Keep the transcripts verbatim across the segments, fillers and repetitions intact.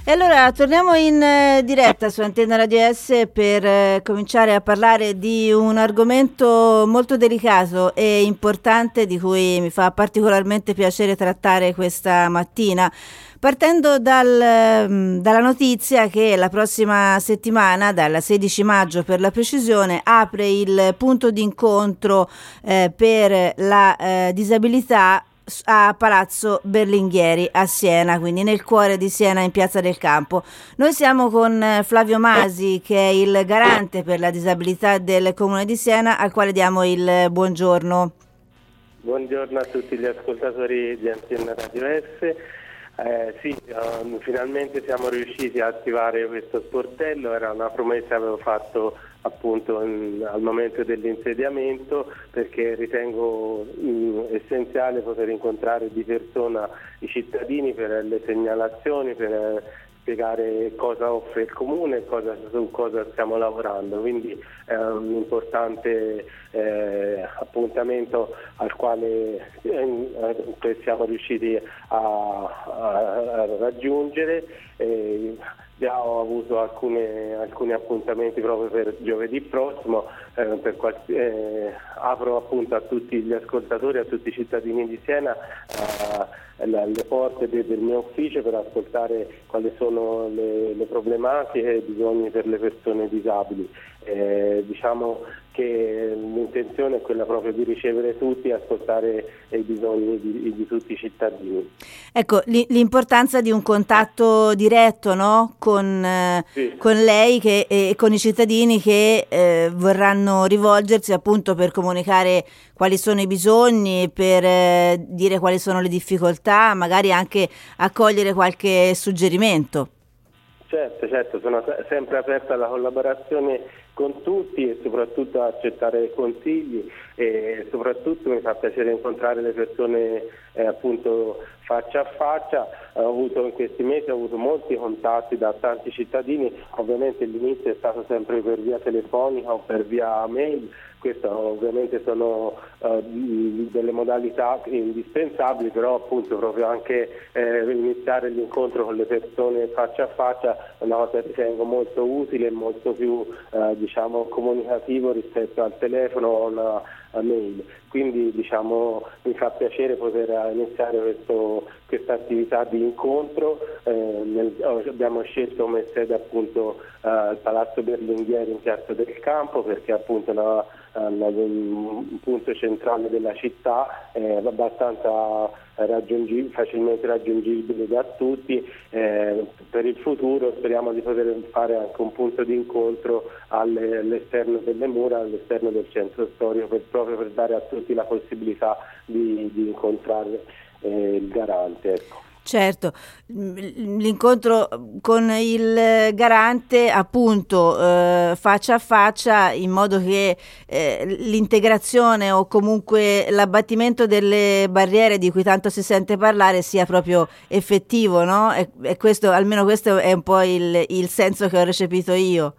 E allora torniamo in eh, diretta su Antenna Radio S per eh, cominciare a parlare di un argomento molto delicato e importante di cui mi fa particolarmente piacere trattare questa mattina. Partendo dal, mh, dalla notizia che la prossima settimana, dal sedici maggio per la precisione, apre il punto d'incontro eh, per la eh, disabilità a Palazzo Berlinghieri a Siena, quindi nel cuore di Siena, in Piazza del Campo. Noi siamo con Flavio Masi, che è il garante per la disabilità del Comune di Siena, al quale diamo il buongiorno. Buongiorno a tutti gli ascoltatori di Antenna Radio S. Eh, sì, um, finalmente siamo riusciti a attivare questo sportello, era una promessa che avevo fatto appunto in, al momento dell'insediamento, perché ritengo mh, essenziale poter incontrare di persona i cittadini per le segnalazioni, per eh, spiegare cosa offre il Comune, cosa, su cosa stiamo lavorando, quindi è un importante eh, appuntamento al quale eh, siamo riusciti a, a, a raggiungere. Eh, Già ho avuto alcune, alcuni appuntamenti proprio per giovedì prossimo, eh, per qual, eh, apro appunto a tutti gli ascoltatori, a tutti i cittadini di Siena eh, le, le porte de, del mio ufficio per ascoltare quali sono le, le problematiche e i bisogni per le persone disabili. Eh, diciamo che l'intenzione è quella proprio di ricevere tutti e ascoltare i bisogni di, di tutti i cittadini. Ecco, l'importanza di un contatto diretto, no? con, eh, Sì. con lei che, e con i cittadini che eh, vorranno rivolgersi appunto per comunicare quali sono i bisogni, per eh, dire quali sono le difficoltà, magari anche accogliere qualche suggerimento. Certo, certo, sono sempre aperta alla collaborazione con tutti e soprattutto a accettare consigli, e soprattutto mi fa piacere incontrare le persone eh, appunto faccia a faccia. Ho avuto in questi mesi ho avuto molti contatti da tanti cittadini, ovviamente l'inizio è stato sempre per via telefonica o per via mail. Queste ovviamente sono uh, delle modalità indispensabili, però appunto proprio anche eh, iniziare l'incontro con le persone faccia a faccia è una cosa che ritengo molto utile e molto più uh, diciamo comunicativo rispetto al telefono o una a mail. Quindi diciamo mi fa piacere poter iniziare questo, questa attività di incontro. Eh, nel, abbiamo scelto come sede appunto uh, il Palazzo Berlinghieri in Piazza del Campo, perché appunto è una, una, un punto centrale della città, è abbastanza raggiungibile, facilmente raggiungibile da tutti. Eh, per il futuro speriamo di poter fare anche un punto di incontro alle, all'esterno delle mura, all'esterno del centro storico, per, proprio per dare a tutti la possibilità di, di incontrare eh, il garante. Ecco. Certo, l'incontro con il garante appunto eh, faccia a faccia, in modo che eh, l'integrazione o comunque l'abbattimento delle barriere di cui tanto si sente parlare sia proprio effettivo, no? E, e questo, almeno questo è un po' il, il senso che ho recepito io.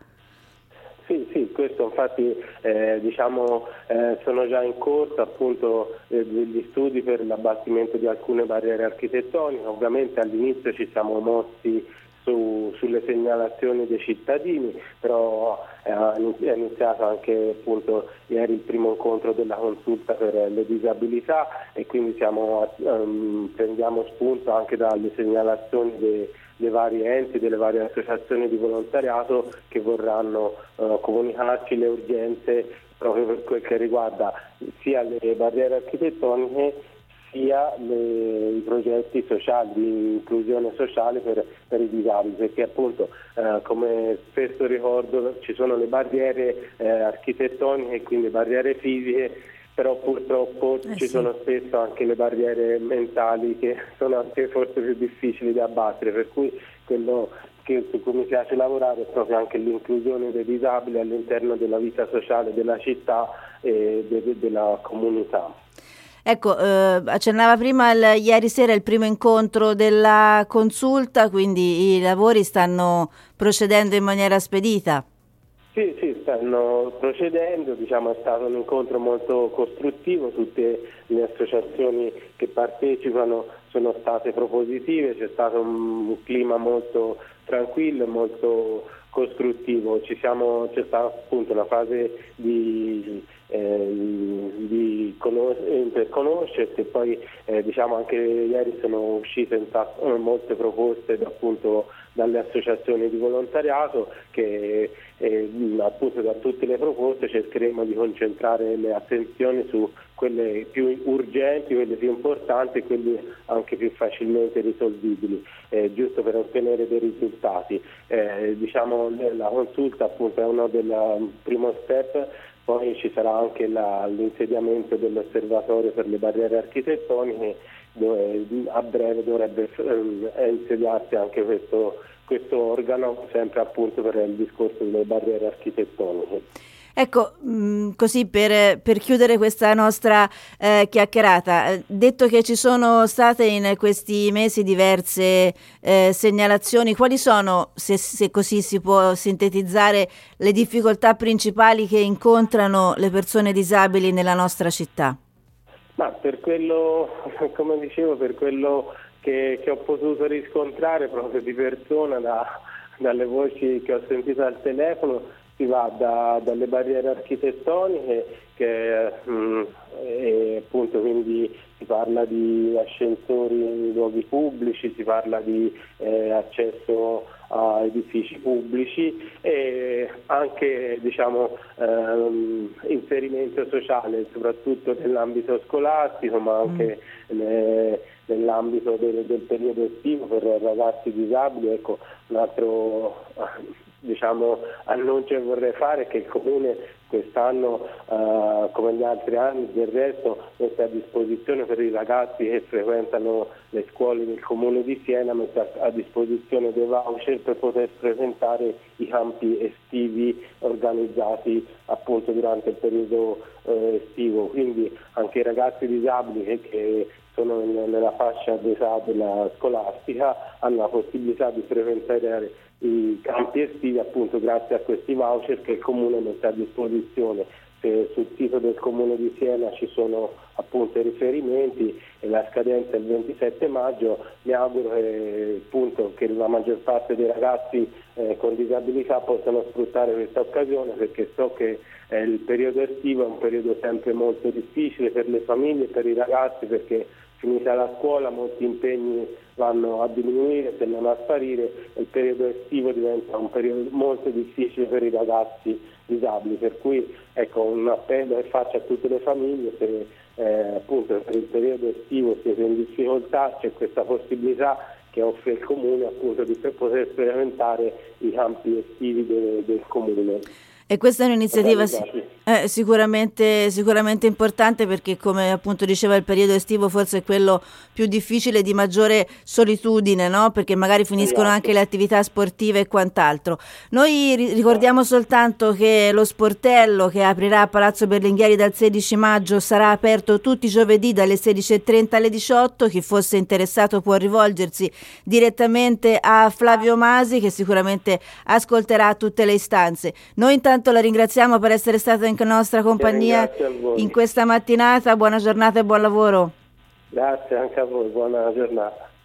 Sì, sì, questo infatti eh, diciamo eh, sono già in corso appunto eh, degli studi per l'abbattimento di alcune barriere architettoniche. Ovviamente all'inizio ci siamo mossi su, sulle segnalazioni dei cittadini, però eh, è iniziato anche appunto ieri il primo incontro della consulta per le disabilità, e quindi siamo, um, prendiamo spunto anche dalle segnalazioni dei dei vari enti, delle varie associazioni di volontariato che vorranno uh, comunicarci le urgenze proprio per quel che riguarda sia le barriere architettoniche sia le, i progetti sociali, di inclusione sociale per, per i disabili, perché appunto uh, come spesso ricordo ci sono le barriere uh, architettoniche e quindi barriere fisiche, però purtroppo eh ci sì. sono spesso anche le barriere mentali che sono anche forse più difficili da abbattere, per cui quello che, su cui mi piace lavorare è proprio anche l'inclusione dei disabili all'interno della vita sociale della città e de, de, della comunità. Ecco, eh, accennava prima il, ieri sera il primo incontro della consulta, quindi i lavori stanno procedendo in maniera spedita. Sì, sì, stanno procedendo, diciamo è stato un incontro molto costruttivo, tutte le associazioni che partecipano sono state propositive, c'è stato un clima molto tranquillo e molto costruttivo. Ci siamo, c'è stata appunto una fase di, eh, di conos- conoscersi e poi eh, diciamo anche ieri sono uscite in ta- molte proposte da, appunto dalle associazioni di volontariato che eh, appunto da tutte le proposte cercheremo di concentrare le attenzioni su quelle più urgenti, quelle più importanti e quelle anche più facilmente risolvibili, eh, giusto per ottenere dei risultati. Eh, diciamo la consulta appunto è uno del primo step, poi ci sarà anche la, l'insediamento dell'osservatorio per le barriere architettoniche, dove a breve dovrebbe eh, insediarsi anche questo, questo organo, sempre appunto per il discorso delle barriere architettoniche. Ecco, mh, così per, per chiudere questa nostra eh, chiacchierata, detto che ci sono state in questi mesi diverse eh, segnalazioni, quali sono, se, se così si può sintetizzare, le difficoltà principali che incontrano le persone disabili nella nostra città? Ma per quello, come dicevo, per quello che, che ho potuto riscontrare proprio di persona da, dalle voci che ho sentito al telefono, si va da, dalle barriere architettoniche che mh, e appunto quindi si parla di ascensori in luoghi pubblici, si parla di eh, accesso a edifici pubblici e anche diciamo ehm, inserimento sociale, soprattutto nell'ambito scolastico, ma anche mm. le, nell'ambito del, del periodo estivo per ragazzi disabili. Ecco, un altro diciamo annuncio che vorrei fare è che il Comune quest'anno, eh, come gli altri anni del resto, mette a disposizione per i ragazzi che frequentano le scuole del Comune di Siena, mette a, a disposizione dei voucher per poter frequentare i campi estivi organizzati appunto durante il periodo eh, estivo, quindi anche i ragazzi disabili che, che sono in, nella fascia d'età della scolastica hanno la possibilità di frequentare i campi estivi appunto grazie a questi voucher che il Comune mette a disposizione. Se sul sito del Comune di Siena ci sono appunto i riferimenti e la scadenza è il ventisette maggio, mi auguro che, appunto, che la maggior parte dei ragazzi eh, con disabilità possano sfruttare questa occasione, perché so che eh, il periodo estivo è un periodo sempre molto difficile per le famiglie e per i ragazzi, perché finita la scuola molti impegni vanno a diminuire se non a sparire e il periodo estivo diventa un periodo molto difficile per i ragazzi disabili, per cui ecco un appello che faccio a tutte le famiglie: se eh, appunto per il periodo estivo siete in difficoltà, c'è questa possibilità che offre il Comune appunto di poter sperimentare i campi estivi de, del Comune. E questa è un'iniziativa eh, sicuramente, sicuramente importante, perché come appunto diceva il periodo estivo forse è quello più difficile, di maggiore solitudine, no? Perché magari finiscono anche le attività sportive e quant'altro. Noi ri- ricordiamo soltanto che lo sportello che aprirà a Palazzo Berlinghieri dal sedici maggio sarà aperto tutti i giovedì dalle sedici e trenta alle diciotto. Chi fosse interessato può rivolgersi direttamente a Flavio Masi, che sicuramente ascolterà tutte le istanze. Noi intanto la ringraziamo per essere stata in nostra compagnia in questa mattinata. Buona giornata e buon lavoro. Grazie anche a voi, buona giornata.